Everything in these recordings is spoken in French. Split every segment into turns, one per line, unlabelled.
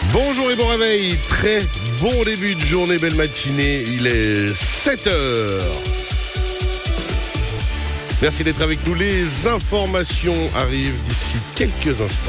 Bonjour et bon réveil, très bon début de journée, belle matinée, il est 7h. Merci d'être avec nous, les informations arrivent d'ici quelques instants.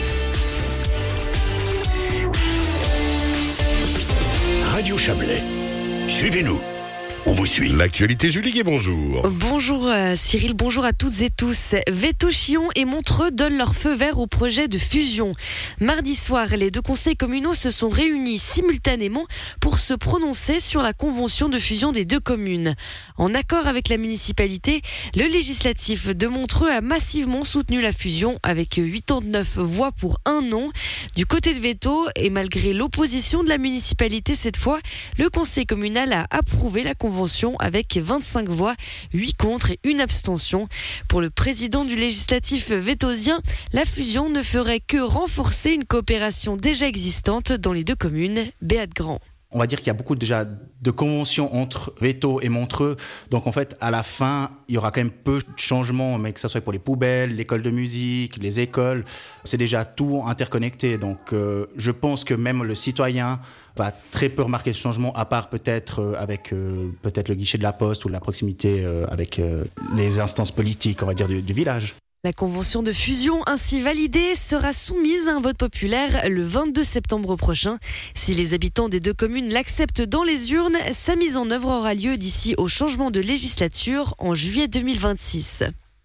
Radio Chablais, suivez-nous. On vous suit.
L'actualité, Julie Gué, bonjour.
Bonjour Cyril, bonjour à toutes et tous. Vétochillon et Montreux donnent leur feu vert au projet de fusion. Mardi soir, les deux conseils communaux se sont réunis simultanément pour se prononcer sur la convention de fusion des deux communes. En accord avec la municipalité, le législatif de Montreux a massivement soutenu la fusion avec 89 voix pour un non. Du côté de Veto, et malgré l'opposition de la municipalité cette fois, le conseil communal a approuvé la convention avec 25 voix, 8 contre et 1 abstention. Pour le président du législatif vétosien, la fusion ne ferait que renforcer une coopération déjà existante dans les deux communes. Béat Grand.
On va dire qu'il y a beaucoup déjà de conventions entre Veto et Montreux. Donc en fait, à la fin, il y aura quand même peu de changements, mais que ce soit pour les poubelles, l'école de musique, les écoles, c'est déjà tout interconnecté. Donc je pense que même le citoyen va très peu remarquer ce changement, à part peut-être avec peut-être le guichet de la poste ou la proximité avec les instances politiques, on va dire, du village.
La convention de fusion ainsi validée sera soumise à un vote populaire le 22 septembre prochain. Si les habitants des deux communes l'acceptent dans les urnes, sa mise en œuvre aura lieu d'ici au changement de législature en juillet 2026.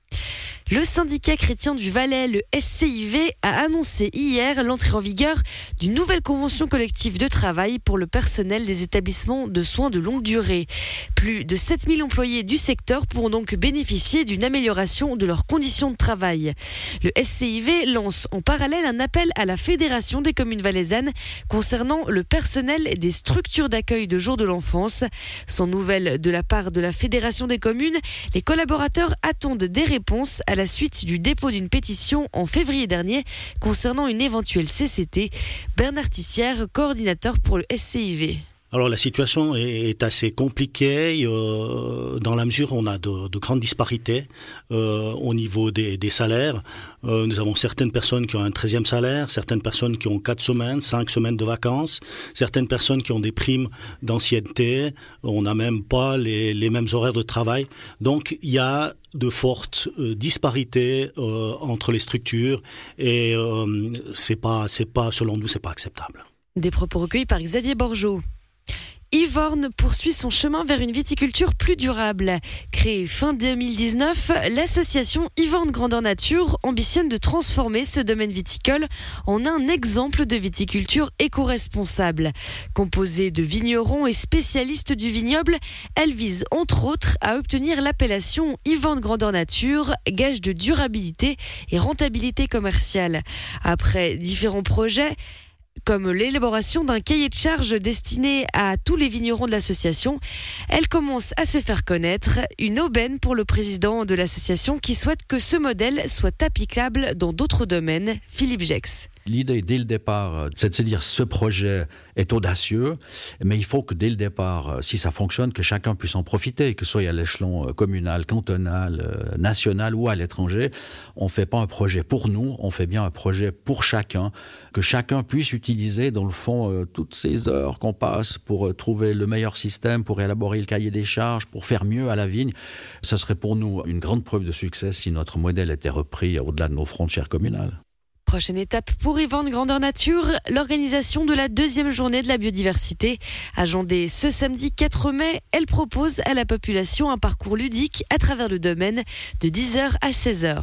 Le syndicat chrétien du Valais, le SCIV, a annoncé hier l'entrée en vigueur d'une nouvelle convention collective de travail pour le personnel des établissements de soins de longue durée. Plus de 7000 employés du secteur pourront donc bénéficier d'une amélioration de leurs conditions de travail. Le SCIV lance en parallèle un appel à la Fédération des communes valaisannes concernant le personnel des structures d'accueil de jour de l'enfance. Sans nouvelles de la part de la Fédération des communes, les collaborateurs attendent des réponses à la suite du dépôt d'une pétition en février dernier concernant une éventuelle CCT. Bernard Tissière, coordinateur pour le SCIV.
Alors la situation est assez compliquée dans la mesure où on a de grandes disparités au niveau des salaires. Nous avons certaines personnes qui ont un 13e salaire, certaines personnes qui ont 4 semaines, 5 semaines de vacances, certaines personnes qui ont des primes d'ancienneté. On n'a même pas les mêmes horaires de travail. Donc il y a de fortes disparités entre les structures et c'est pas selon nous, c'est pas acceptable.
Des propos recueillis par Xavier Borgeaud. Yvorne poursuit son chemin vers une viticulture plus durable. Créée fin 2019, l'association Yvorne Grandeur Nature ambitionne de transformer ce domaine viticole en un exemple de viticulture éco-responsable. Composée de vignerons et spécialistes du vignoble, elle vise entre autres à obtenir l'appellation Yvorne Grandeur Nature, gage de durabilité et rentabilité commerciale. Après différents projets, comme l'élaboration d'un cahier de charges destiné à tous les vignerons de l'association, elle commence à se faire connaître. Une aubaine pour le président de l'association qui souhaite que ce modèle soit applicable dans d'autres domaines. Philippe Gex.
L'idée, dès le départ, c'est de se dire ce projet est audacieux, mais il faut que dès le départ, si ça fonctionne, que chacun puisse en profiter, que ce soit à l'échelon communal, cantonal, national ou à l'étranger. On ne fait pas un projet pour nous, on fait bien un projet pour chacun, que chacun puisse utiliser, dans le fond, toutes ces heures qu'on passe pour trouver le meilleur système, pour élaborer le cahier des charges, pour faire mieux à la vigne. Ce serait pour nous une grande preuve de succès si notre modèle était repris au-delà de nos frontières communales.
Prochaine étape pour Yvorne Grandeur Nature, l'organisation de la 2e journée de la biodiversité. Agendée ce samedi 4 mai, elle propose à la population un parcours ludique à travers le domaine de 10h à 16h.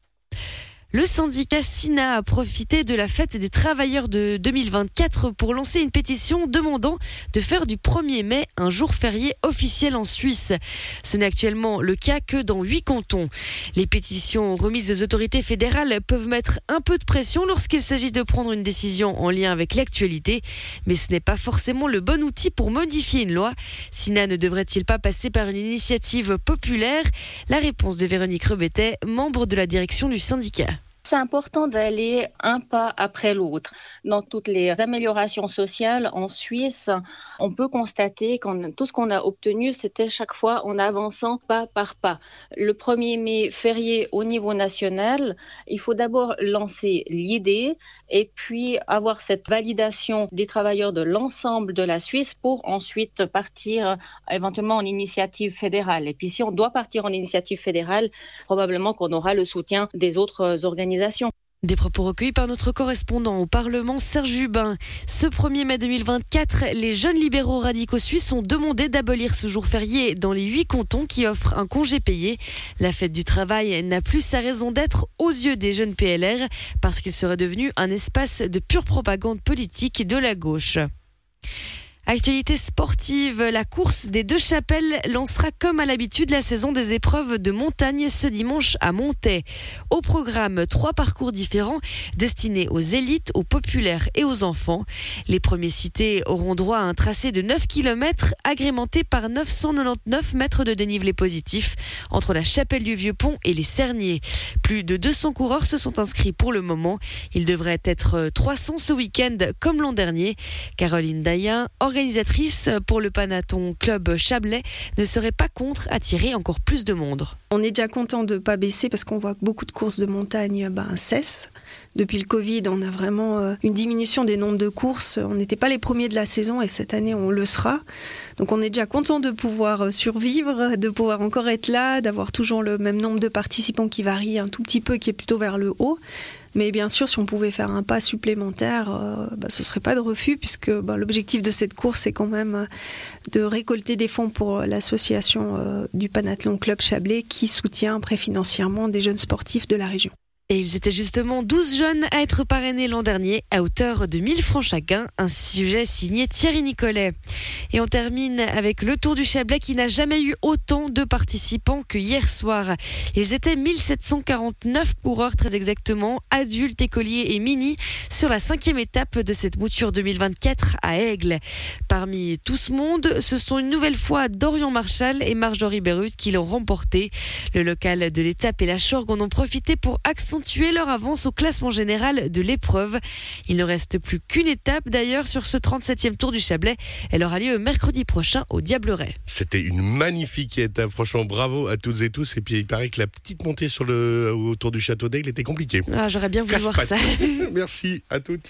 Le syndicat SINA a profité de la fête des travailleurs de 2024 pour lancer une pétition demandant de faire du 1er mai un jour férié officiel en Suisse. Ce n'est actuellement le cas que dans 8 cantons. Les pétitions remises aux autorités fédérales peuvent mettre un peu de pression lorsqu'il s'agit de prendre une décision en lien avec l'actualité, mais ce n'est pas forcément le bon outil pour modifier une loi. SINA ne devrait-il pas passer par une initiative populaire ? La réponse de Véronique Rebettet, membre de la direction du syndicat.
C'est important d'aller un pas après l'autre. Dans toutes les améliorations sociales en Suisse, on peut constater que tout ce qu'on a obtenu, c'était chaque fois en avançant pas par pas. Le 1er mai férié au niveau national, il faut d'abord lancer l'idée et puis avoir cette validation des travailleurs de l'ensemble de la Suisse pour ensuite partir éventuellement en initiative fédérale. Et puis si on doit partir en initiative fédérale, probablement qu'on aura le soutien des autres organisations.
Des propos recueillis par notre correspondant au Parlement, Serge Hubin. Ce 1er mai 2024, les jeunes libéraux radicaux suisses ont demandé d'abolir ce jour férié dans les 8 cantons qui offrent un congé payé. La fête du travail n'a plus sa raison d'être aux yeux des jeunes PLR parce qu'il serait devenu un espace de pure propagande politique de la gauche. Actualité sportive, la course des Deux Chapelles lancera comme à l'habitude la saison des épreuves de montagne ce dimanche à Montaix. Au programme, 3 parcours différents destinés aux élites, aux populaires et aux enfants. Les premiers cités auront droit à un tracé de 9 km agrémenté par 999 mètres de dénivelé positif entre la Chapelle du Vieux-Pont et les Cerniers. Plus de 200 coureurs se sont inscrits pour le moment. Il devrait être 300 ce week-end comme l'an dernier. Caroline Dayen, organisatrice pour le Panathon Club Chablais, ne serait pas contre attirer encore plus de monde.
On est déjà content de ne pas baisser parce qu'on voit que beaucoup de courses de montagne cessent. Depuis le Covid, on a vraiment une diminution des nombres de courses. On n'était pas les premiers de la saison et cette année, on le sera. Donc on est déjà content de pouvoir survivre, de pouvoir encore être là, d'avoir toujours le même nombre de participants qui varie un tout petit peu, qui est plutôt vers le haut. Mais bien sûr, si on pouvait faire un pas supplémentaire, ce ne serait pas de refus puisque l'objectif de cette course, c'est quand même de récolter des fonds pour l'association du Panathlon Club Chablais qui soutient préfinancièrement des jeunes sportifs de la région.
Et ils étaient justement 12 jeunes à être parrainés l'an dernier à hauteur de 1000 francs chacun, un sujet signé Thierry Nicolet. Et on termine avec le Tour du Chablais qui n'a jamais eu autant de participants que hier soir. Ils étaient 1749 coureurs très exactement, adultes, écoliers et mini, sur la 5e étape de cette mouture 2024 à Aigle. Parmi tout ce monde, ce sont une nouvelle fois Dorian Marchal et Marjorie Berruth qui l'ont remporté. Le local de l'étape et la Chorgue en ont profité pour accentuer leur avance au classement général de l'épreuve. Il ne reste plus qu'une étape d'ailleurs sur ce 37e Tour du Chablais. Elle aura lieu mercredi prochain au Diableret.
C'était une magnifique étape, franchement bravo à toutes et tous. Et puis il paraît que la petite montée autour du château d'Aigle était compliquée.
J'aurais bien voulu voir ça.
Merci à toutes.